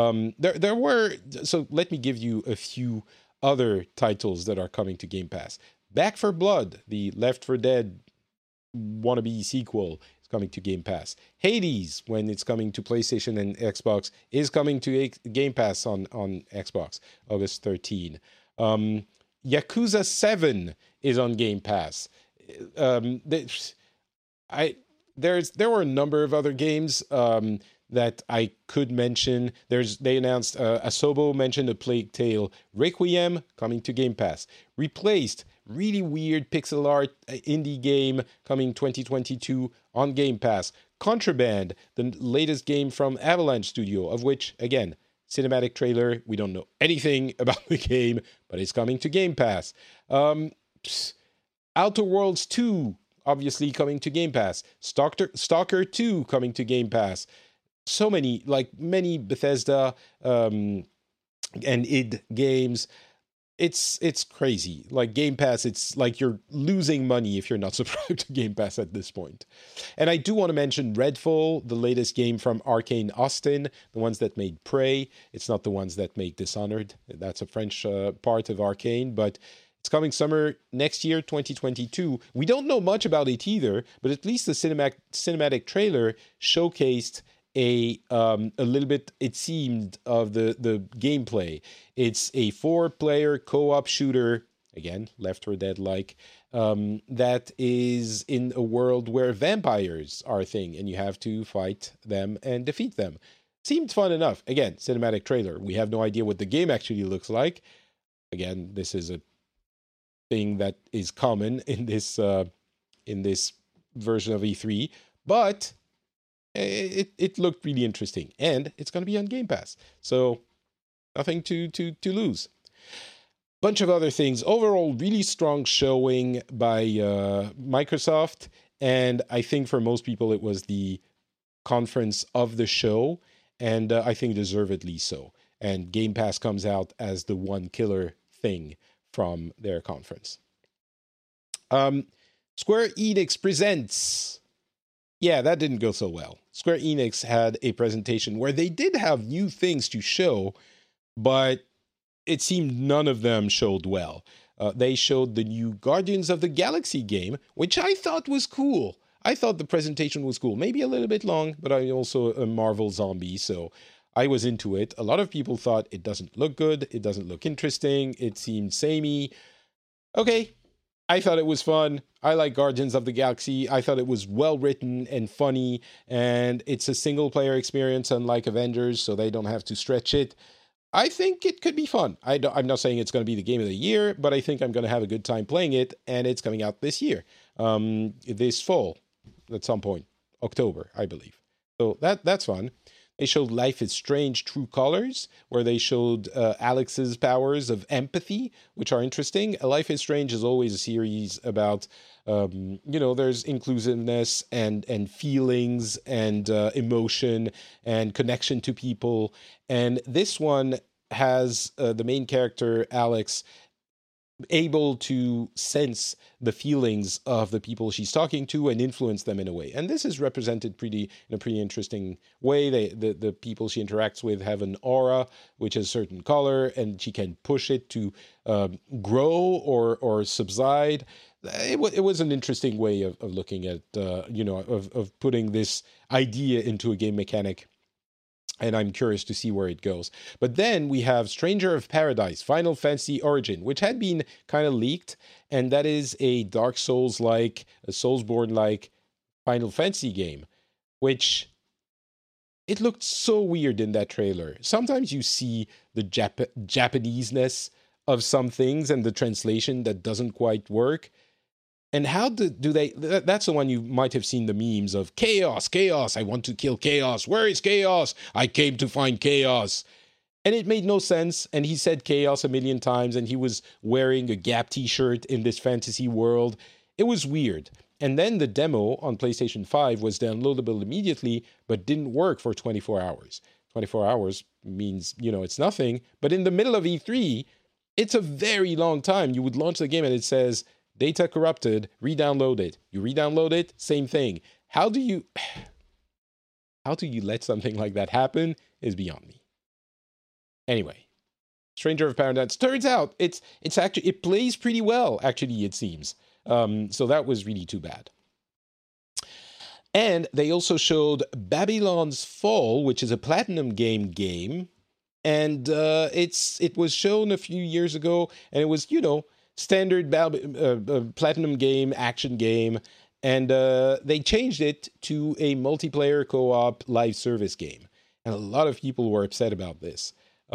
So let me give you a few other titles that are coming to Game Pass. Back 4 Blood, the Left 4 Dead wannabe sequel, is coming to Game Pass. Hades, when it's coming to PlayStation and Xbox, is coming to Game Pass on Xbox, August 13. Yakuza 7 is on Game Pass. There were a number of other games that I could mention. They announced Asobo mentioned A Plague Tale Requiem coming to Game Pass. Replaced, really weird pixel art indie game coming 2022 on Game Pass. Contraband, the latest game from Avalanche Studio, of which, again, cinematic trailer. We don't know anything about the game, but it's coming to Game Pass. Outer Worlds 2, obviously coming to Game Pass. Stalker 2 coming to Game Pass. So many Bethesda and id games. It's crazy. Like Game Pass, it's like you're losing money if you're not subscribed to Game Pass at this point. And I do want to mention Redfall, the latest game from Arcane Austin, the ones that made Prey. It's not the ones that make Dishonored. That's a French part of Arcane, but it's coming summer next year, 2022. We don't know much about it either, but at least the cinematic trailer showcased a little bit, it seemed, of the gameplay. It's a 4-player co-op shooter, again, Left 4 Dead-like, that is in a world where vampires are a thing, and you have to fight them and defeat them. Seemed fun enough. Again, cinematic trailer. We have no idea what the game actually looks like. Again, this is a thing that is common in this version of E3, but it looked really interesting, and it's going to be on Game Pass, so nothing to lose. Bunch of other things. Overall, really strong showing by Microsoft, and I think for most people it was the conference of the show, and I think deservedly so. And Game Pass comes out as the one killer thing from their conference. Square Enix presents. Yeah, that didn't go so well. Square Enix had a presentation where they did have new things to show, but it seemed none of them showed well. They showed the new Guardians of the Galaxy game, which I thought was cool. I thought the presentation was cool. Maybe a little bit long, but I'm also a Marvel zombie, so I was into it. A lot of people thought it doesn't look good, it doesn't look interesting, it seemed samey. Okay, I thought it was fun. I like Guardians of the Galaxy. I thought it was well written and funny, and it's a single player experience, unlike Avengers, so they don't have to stretch it. I think it could be fun. I'm not saying it's going to be the game of the year, but I think I'm going to have a good time playing it, and it's coming out this year, this fall, at some point, October, I believe. So that's fun. They showed Life is Strange True Colors, where they showed Alex's powers of empathy, which are interesting. Life is Strange is always a series about, there's inclusiveness and feelings and emotion and connection to people. And this one has the main character, Alex, able to sense the feelings of the people she's talking to and influence them in a way. And this is represented in a pretty interesting way. The people she interacts with have an aura, which is a certain color, and she can push it to grow or subside. It was an interesting way of looking at, of putting this idea into a game mechanic. And I'm curious to see where it goes. But then we have Stranger of Paradise, Final Fantasy Origin, which had been kind of leaked. And that is a Dark Souls-like, a Soulsborne-like Final Fantasy game, which it looked so weird in that trailer. Sometimes you see the Japanese-ness of some things and the translation that doesn't quite work. And how do they... That's the one you might have seen the memes of chaos, I want to kill chaos. Where is chaos? I came to find chaos. And it made no sense. And he said chaos a million times. And he was wearing a Gap t-shirt in this fantasy world. It was weird. And then the demo on PlayStation 5 was downloadable immediately, but didn't work for 24 hours. 24 hours means, it's nothing. But in the middle of E3, it's a very long time. You would launch the game and it says... data corrupted, re-download it. You re-download it, same thing. How do you let something like that happen is beyond me. Anyway, Stranger of Paradise. Turns out it plays pretty well, actually, it seems. So that was really too bad. And they also showed Babylon's Fall, which is a Platinum game. And it was shown a few years ago, and it was, standard Platinum game, action game, and they changed it to a multiplayer co-op live service game. And a lot of people were upset about this.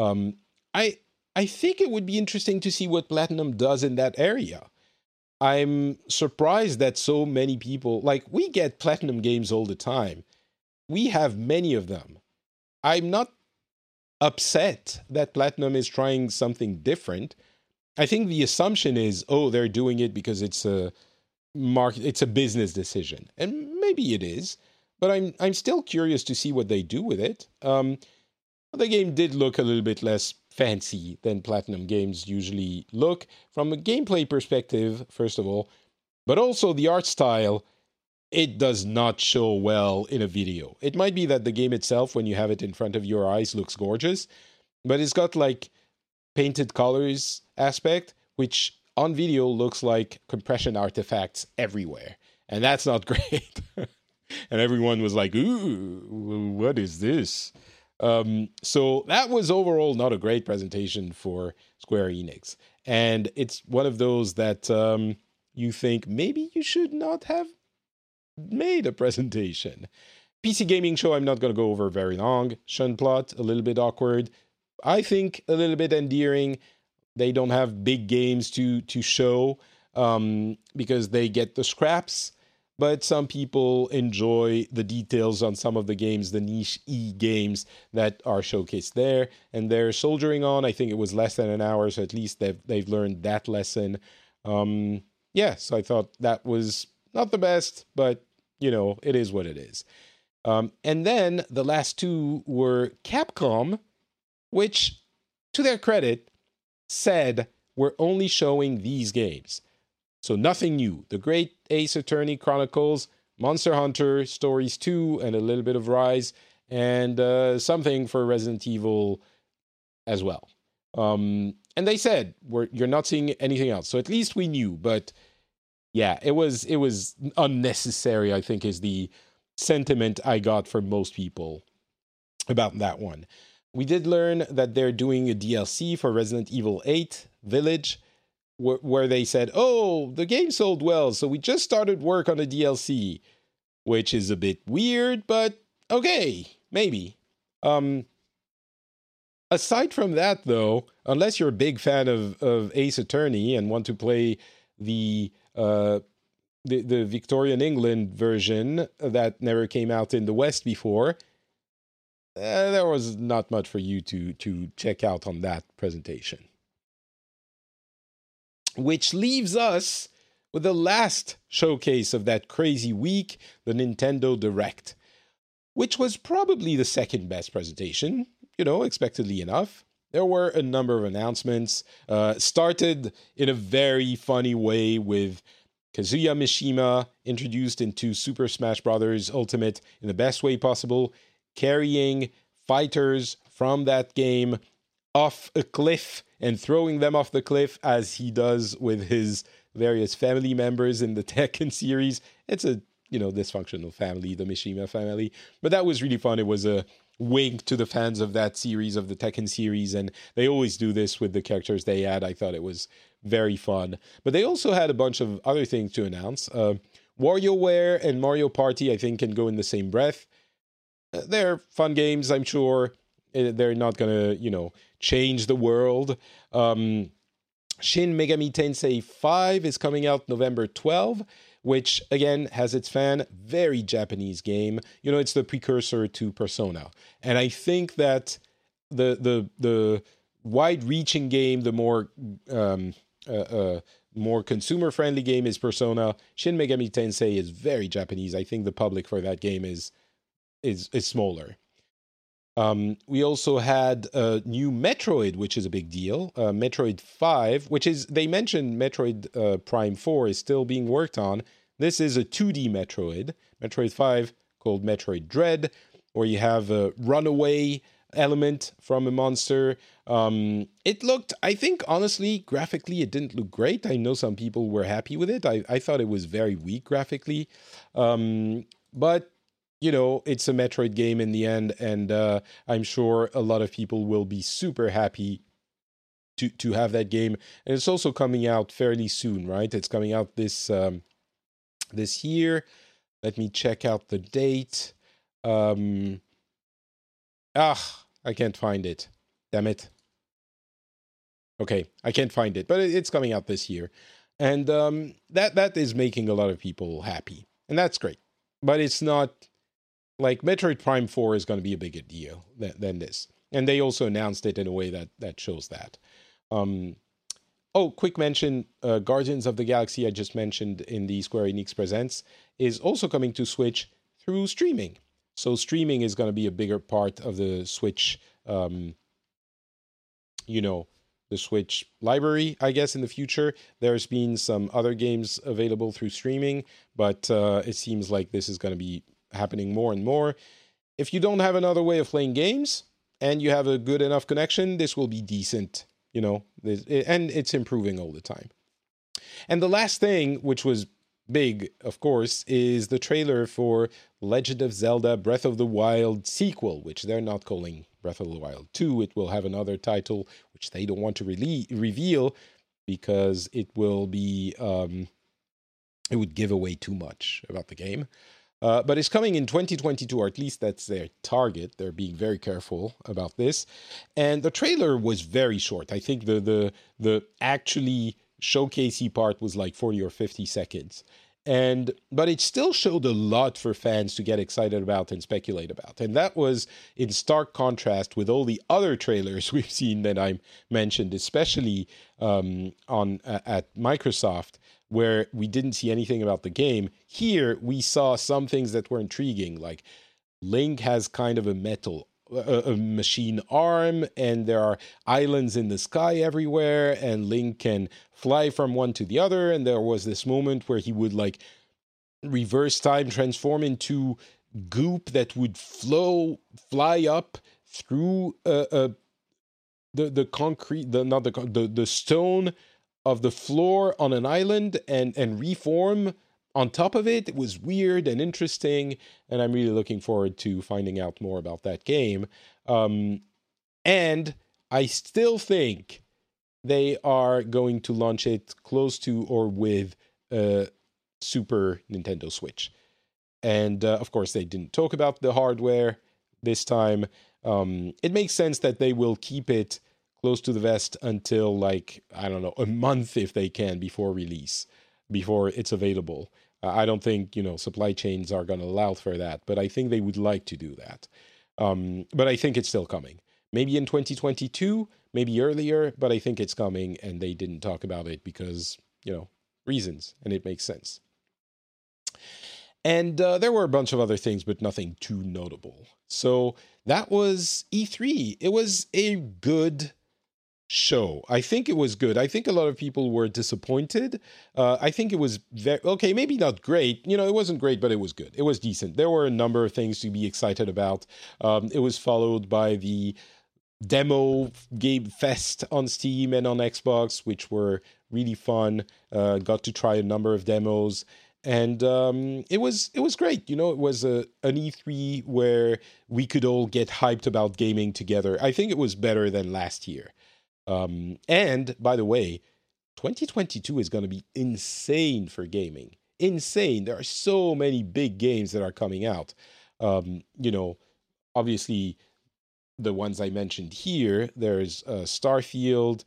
I think it would be interesting to see what Platinum does in that area. I'm surprised that so many people... we get Platinum games all the time. We have many of them. I'm not upset that Platinum is trying something different. I think the assumption is, they're doing it because it's a business decision, and maybe it is. But I'm still curious to see what they do with it. The game did look a little bit less fancy than Platinum games usually look from a gameplay perspective, first of all, but also the art style. It does not show well in a video. It might be that the game itself, when you have it in front of your eyes, looks gorgeous, but it's got painted colors aspect, which on video looks like compression artifacts everywhere. And that's not great. And everyone was like, ooh, what is this? So that was overall not a great presentation for Square Enix. And it's one of those that you think maybe you should not have made a presentation. PC Gaming Show, I'm not going to go over very long. Shunplot, a little bit awkward. I think a little bit endearing. They don't have big games to show because they get the scraps. But some people enjoy the details on some of the games, the niche games that are showcased there. And they're soldiering on. I think it was less than an hour, so at least they've learned that lesson. So I thought that was not the best, but, it is what it is. And then the last two were Capcom, which, to their credit, said we're only showing these games. So nothing new. The Great Ace Attorney Chronicles, Monster Hunter Stories 2, and a little bit of Rise, and something for Resident Evil as well. And they said, you're not seeing anything else. So at least we knew. But yeah, it was unnecessary, I think, is the sentiment I got from most people about that one. We did learn that they're doing a DLC for Resident Evil 8 Village, where they said, oh, the game sold well, so we just started work on a DLC, which is a bit weird, but okay, maybe. Aside from that, though, unless you're a big fan of Ace Attorney and want to play the Victorian England version that never came out in the West before, there was not much for you to check out on that presentation. Which leaves us with the last showcase of that crazy week, the Nintendo Direct, which was probably the second best presentation, expectedly enough. There were a number of announcements, started in a very funny way with Kazuya Mishima introduced into Super Smash Bros. Ultimate in the best way possible, carrying fighters from that game off a cliff and throwing them off the cliff as he does with his various family members in the Tekken series. It's a, dysfunctional family, the Mishima family. But that was really fun. It was a wink to the fans of that series, of the Tekken series, and they always do this with the characters they add. I thought it was very fun. But they also had a bunch of other things to announce. WarioWare and Mario Party, I think, can go in the same breath. They're fun games, I'm sure. They're not going to, change the world. Shin Megami Tensei 5 is coming out November 12, which, again, has its fan. Very Japanese game. It's the precursor to Persona. And I think that the wide-reaching game, the more consumer-friendly game is Persona. Shin Megami Tensei is very Japanese. I think the public for that game is smaller. We also had a new Metroid, which is a big deal. Metroid 5, which is, they mentioned Metroid Prime 4 is still being worked on. This is a 2D Metroid. Metroid 5 called Metroid Dread, where you have a runaway element from a monster. It looked, I think, honestly, graphically, it didn't look great. I know some people were happy with it. I thought it was very weak graphically. But it's a Metroid game in the end, and I'm sure a lot of people will be super happy to have that game. And it's also coming out fairly soon, right? It's coming out this year. Let me check out the date. I can't find it. Damn it. Okay, I can't find it, but it's coming out this year. And that is making a lot of people happy, and that's great. But it's not... Like, Metroid Prime 4 is going to be a bigger deal than this. And they also announced it in a way that shows that. Quick mention, Guardians of the Galaxy I just mentioned in the Square Enix Presents is also coming to Switch through streaming. So streaming is going to be a bigger part of the Switch, the Switch library, I guess, in the future. There's been some other games available through streaming, but it seems like this is going to be happening more and more. If you don't have another way of playing games and you have a good enough connection, this will be decent, and it's improving all the time. And the last thing, which was big, of course, is the trailer for Legend of Zelda Breath of the Wild sequel, which they're not calling Breath of the Wild 2. It will have another title, which they don't want to reveal because it will be, it would give away too much about the game. But it's coming in 2022, or at least that's their target. They're being very careful about this. And the trailer was very short. I think the actually showcasey part was like 40 or 50 seconds. But it still showed a lot for fans to get excited about and speculate about. And that was in stark contrast with all the other trailers we've seen that I mentioned, especially at Microsoft, where we didn't see anything about the game. Here, we saw some things that were intriguing, like Link has kind of a machine arm, and there are islands in the sky everywhere, and Link can fly from one to the other, and there was this moment where he would, like, reverse time, transform into goop that would fly up through the concrete, the stone of the floor on an island and reform on top of it. It was weird and interesting, and I'm really looking forward to finding out more about that game. And I still think they are going to launch it close to or with Super Nintendo Switch. And of course, they didn't talk about the hardware this time. It makes sense that they will keep it close to the vest until, like, I don't know, a month if they can before release, before it's available. I don't think, supply chains are going to allow for that, but I think they would like to do that. But I think it's still coming. Maybe in 2022, maybe earlier, but I think it's coming, and they didn't talk about it because, reasons, and it makes sense. And there were a bunch of other things, but nothing too notable. So that was E3. It was a good show. I think it was good. I think a lot of people were disappointed. I think it was okay, maybe not great. It wasn't great, but it was good. It was decent. There were a number of things to be excited about. It was followed by the demo game fest on Steam and on Xbox, which were really fun. Got to try a number of demos. And it was great. It was an E3 where we could all get hyped about gaming together. I think it was better than last year. And by the way, 2022 is going to be insane for gaming. Insane. There are so many big games that are coming out. Obviously the ones I mentioned here, there's Starfield,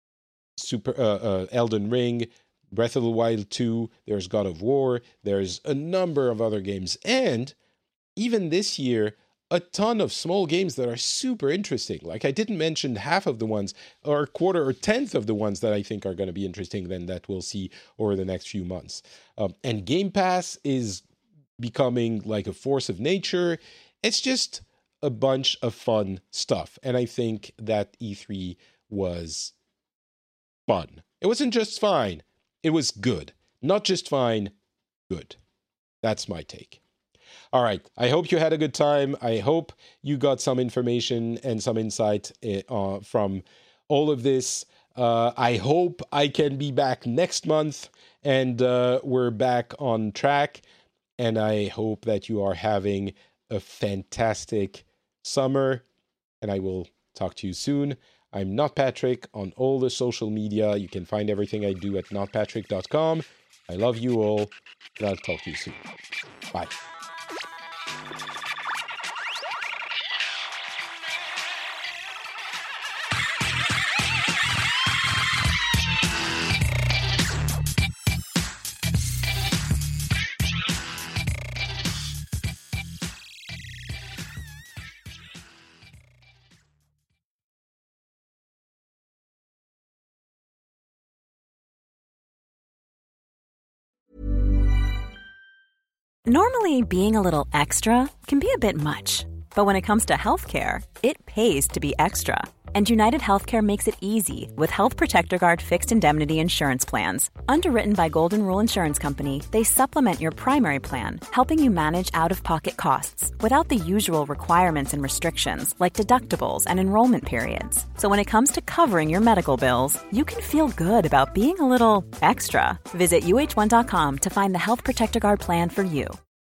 Elden Ring, Breath of the Wild 2, there's God of War, there's a number of other games. And even this year, a ton of small games that are super interesting. Like I didn't mention half of the ones, or a quarter or tenth of the ones that I think are going to be interesting then that we'll see over the next few months. And Game Pass is becoming like a force of nature. It's just a bunch of fun stuff. And I think that E3 was fun. It wasn't just fine. It was good. Not just fine, good. That's my take. All right. I hope you had a good time. I hope you got some information and some insight from all of this. I hope I can be back next month and we're back on track. And I hope that you are having a fantastic summer. And I will talk to you soon. I'm Not Patrick on all the social media. You can find everything I do at notpatrick.com. I love you all, and I'll talk to you soon. Bye. Normally, being a little extra can be a bit much, but when it comes to healthcare, it pays to be extra. And United Healthcare makes it easy with Health Protector Guard fixed indemnity insurance plans. Underwritten by Golden Rule Insurance Company, they supplement your primary plan, helping you manage out-of-pocket costs without the usual requirements and restrictions like deductibles and enrollment periods. So when it comes to covering your medical bills, you can feel good about being a little extra. Visit UH1.com to find the Health Protector Guard plan for you.